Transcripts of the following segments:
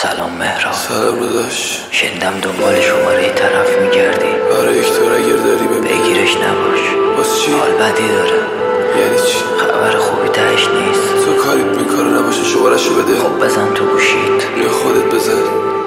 سلام مهران. سلام داداش. شنیدم دنبال شماره طرف میگردی. آره یکتار اگر داری بگیرش نباش. واسه چی؟ حال بدی داره. یعنی چی؟ خبر خوبی تهش نیست. تو کاریت میکاره نباشه شماره‌شو بده. خب بزن تو گوشیت. یا خودت بزن.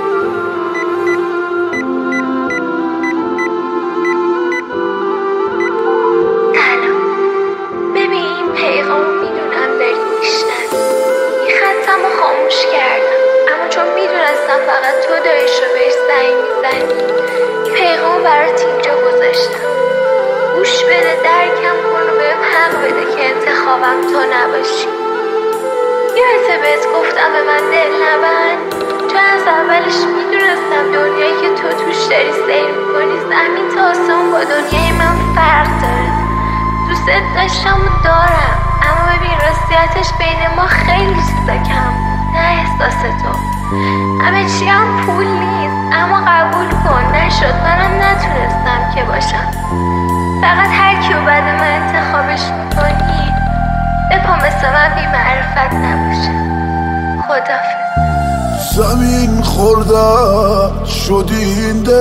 فقط تو داریش رو بهش زنگ میزنی. پیغام برات اینجا گذاشتم، گوش بده، درکم کن و بهم حق بده که انتخابم تو نباشی. یادته بهت گفتم به من دل نبند؟ چون از اولش میدونستم دنیایی که تو توش داری سیر میکنی زمین تا آسمون با دنیای من فرق داره. دوست داشتم و دارم، اما ببین راستیتش بین ما خیلی چیزا کم بود، نه احساس تو. همه چی هم پول نیست، اما قبول کن نشد، منم نتونستم که باشم. فقط هر کیو بعد من انتخابش میکنی بپا مثل من بی معرفت نباشه. خدافظ. زمین خورده شدی این دل،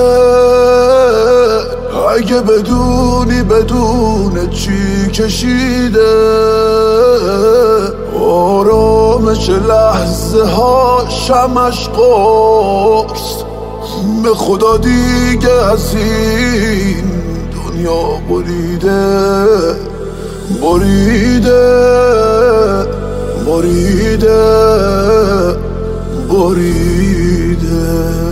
اگه بدونی بدون چی کشیده، آرامش لحظه ها شمش قرص، به خدا دیگه از این دنیا بریده بریده بریده بریده.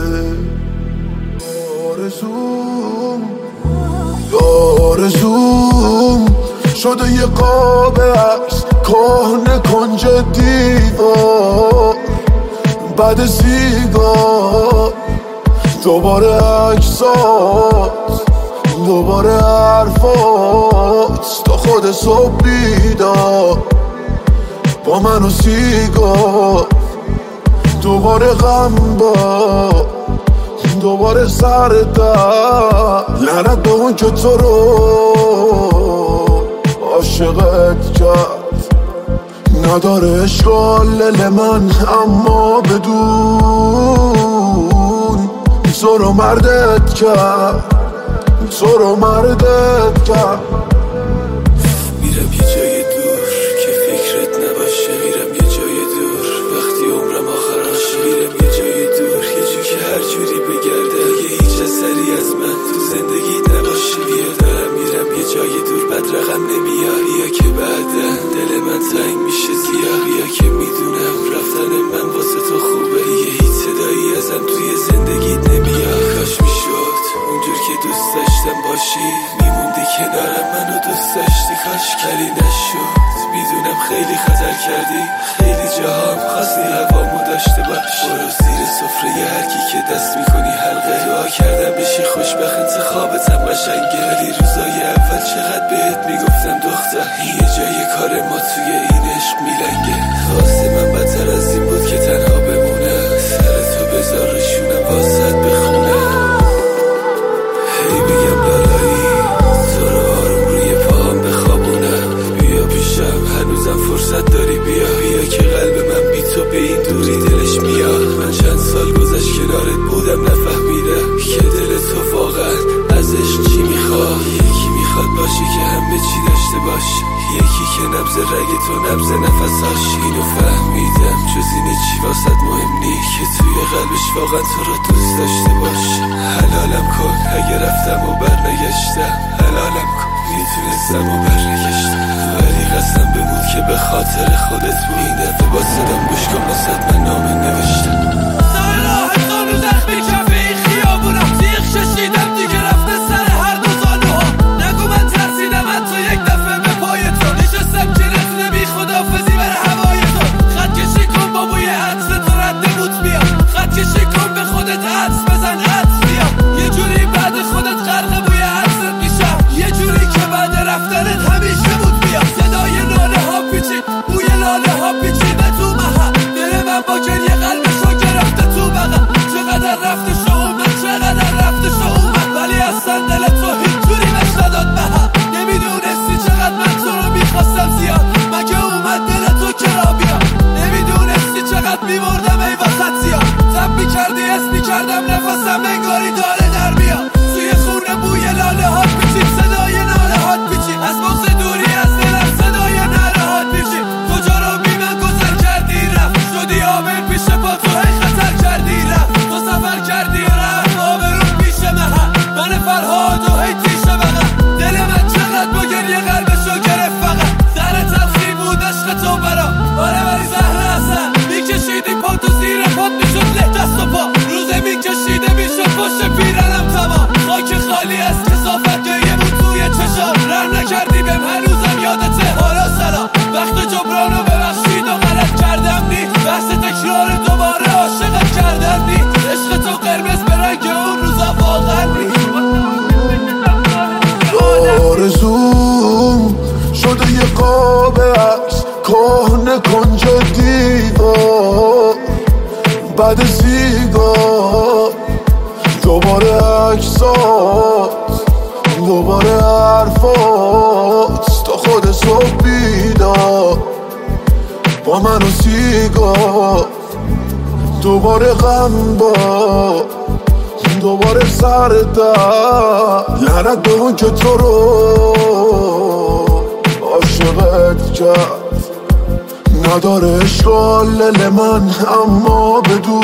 آرزوم شده یه قاب عکس کهنه کنج دیوار، بعد سیگار دوباره عکسات، دوباره حرفات، تا خود صبح بیدار با من و سیگار، دوباره غم با دوباره سر در. لعنت به اون که تو رو عاشقت کرد، نداره اشکال من اما بدون تو رو مردت کرد، تو رو مردت کرد. میرم یه جای دور که فکرت نباشه، میرم یه جای دور وقتی عمرم آخراشه، میرم یه جای دور یه جو که هر جوری بگرده اگه هیچ اثری از من تو زندگی نباشه. بیا دارم میرم یه جای دور بد رقم نمیاد، یا که بعدا دل من تنگ میشه زیاد، یا که میدونم رفتن من واسه تو خوبه، یه هیچ صدایی ازم توی زندگیت نمیاد. کاش میشد اونجور که دوست داشتم باشی، میموندی کنارم منو دوست داشتی، کاش کاری نشد. میدونم خیلی خطر کردی، خیلی جاها خواستی هوامو داشته باش. برو زیر سفره هر کی که دست میکنی حلقه، دعا کردم بشی خوشبخت انتخابتم قشنگه، ولی روزای اول چقدر بهت میگفتم دختر یه جای کار ما توی این عشق میلنگه. واسه من بدتر از این بود که تنها بمونه، سر تو بذار روشونم واسط بخونه. هی بگم لالایی تو رو آروم روی پاهم بخوابونم، بیا پیشم هنوزم فرصت داری، بیا بیا که قلب من بی تو به این دوری دلش میاد. من چند سال گذشت کنارت بودم نفهمیدم که دل تو واقعا از عشق چی میخواد. یکی میخواد باشی که همه چی داشته باش، یکی که نبض رگ تو نبض نفساش. اینو فهمیدم جز اینه چی واسد مهم نی، که توی قلبش واقعا تو رو دوست داشته باش. حلالم کن اگه رفتم و برنگشتم، حلالم کن میتونستم و برنگشتم، ولی قسم بمود که به خاطر خودت بود. این دفعه با صدام گوش کن واسد من نامه نوشتم. سر راه خانو زخمی کفه این خیابونم، تیغ ششیدم دیگه رفته سر هر دو زانوها. نگو من ترسیدم حتی یک دفعه به پای تو نشستم که نتونه بی خدافزی بر هوای تو. خط کشی کن با بوی عطر تو رد بود بیام، خط کشی کن به خودت عطر بزن عطر بیام. یه جوری بعد خودت غرق بوی عطرت میشم، یه جوری که بعد رفتنت همیشه بود بیام. صدای ناله ها پیچید، بوی لاله ها پیچیده تو محل، دل من با گریه قلبشو گرفته تو بغل. چقدر رفته شو اومد، چقدر رفته شو اومد، ولی اصلا دل تو هیچ جوری بهش نداد بهم. نمیدونستی چقدر من تو رو میخواستم زیاد، مگه اومد دل تو کرا بیاد. نمیدونستی چقدر میمردم ای واسط زیاد. دیوار بعد سیگار دوباره عکسات دوباره حرفات تا خود صبح بیدار با من و سیگار دوباره غم با دوباره سر در لعنت به اون که تو رو عاشقت کرد نداره عشق لل من اما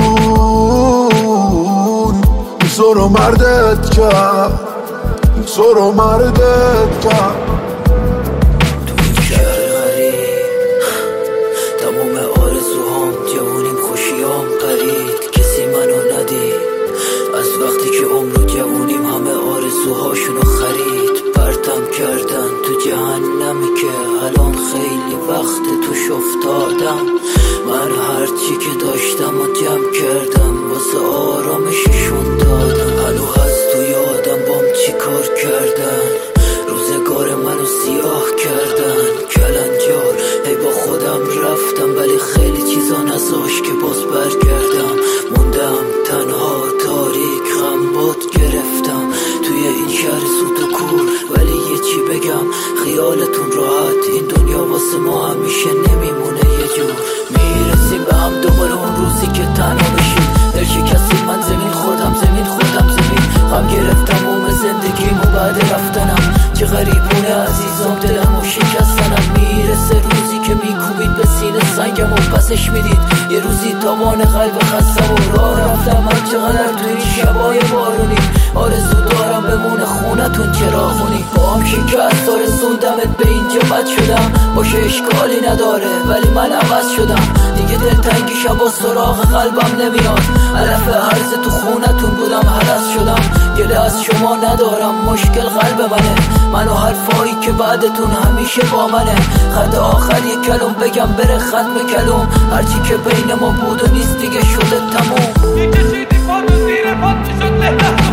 بدون زورو مردت کرد زورو مردت کرد تو این شهر غریب تمام آرزوهام جوونیم خوشیام قرید کسی منو ندید از وقتی که عمرو جوونیم همه آرزوهاشونو خرید پرتم کردن تو جهنمی که الان خیلی وقت توش افتادم من هرچی که داشتم و جمع کردم واسه آرامششون دادم هنو هست تو یادم بام چی کار کردن روزگار منو سیاه کردن کلنجار هی با خودم رفتم ولی خیلی چیزا نذاش که باز برگردم موندم تنها تاریک غم باد گرفتم توی این شهر سوت و کور ولی یه چی بگم خیالتون راحت این دنیا واسه ما همیشه نمیمونه یه جور میرسیم به هم دوباره اون روزی که تنها بشیم دل شکستیم من زمین خودم غم گرفتم زندگیم و بعد رفتنم چه غریبونه عزیزم دلم و شکستنم میرسه روزی که میکوبید به سینه سنگم و پسش میدید یه روزی تاوان قلب خستم و راه رفتم من چقدر تو این شبای بارونی آرزو دارم بمونه خونتون چراغونی با هم شکست آرزوندمت به اینجا بد شدم باشه اشکالی نداره ولی من عوض شدم دیگه دلتنگی شبا سراغ قلبم نمیاد علف عرض تو خونتون بودم هرس شدم گله از شما ندارم مشکل قلب منو حرفایی که بعدتون همیشه با منه خط آخر یک کلم بگم بره ختم کلم هرچی که بین ما بود و نیست دیگه شده تموم میکشیدی پا تو زیر پات شد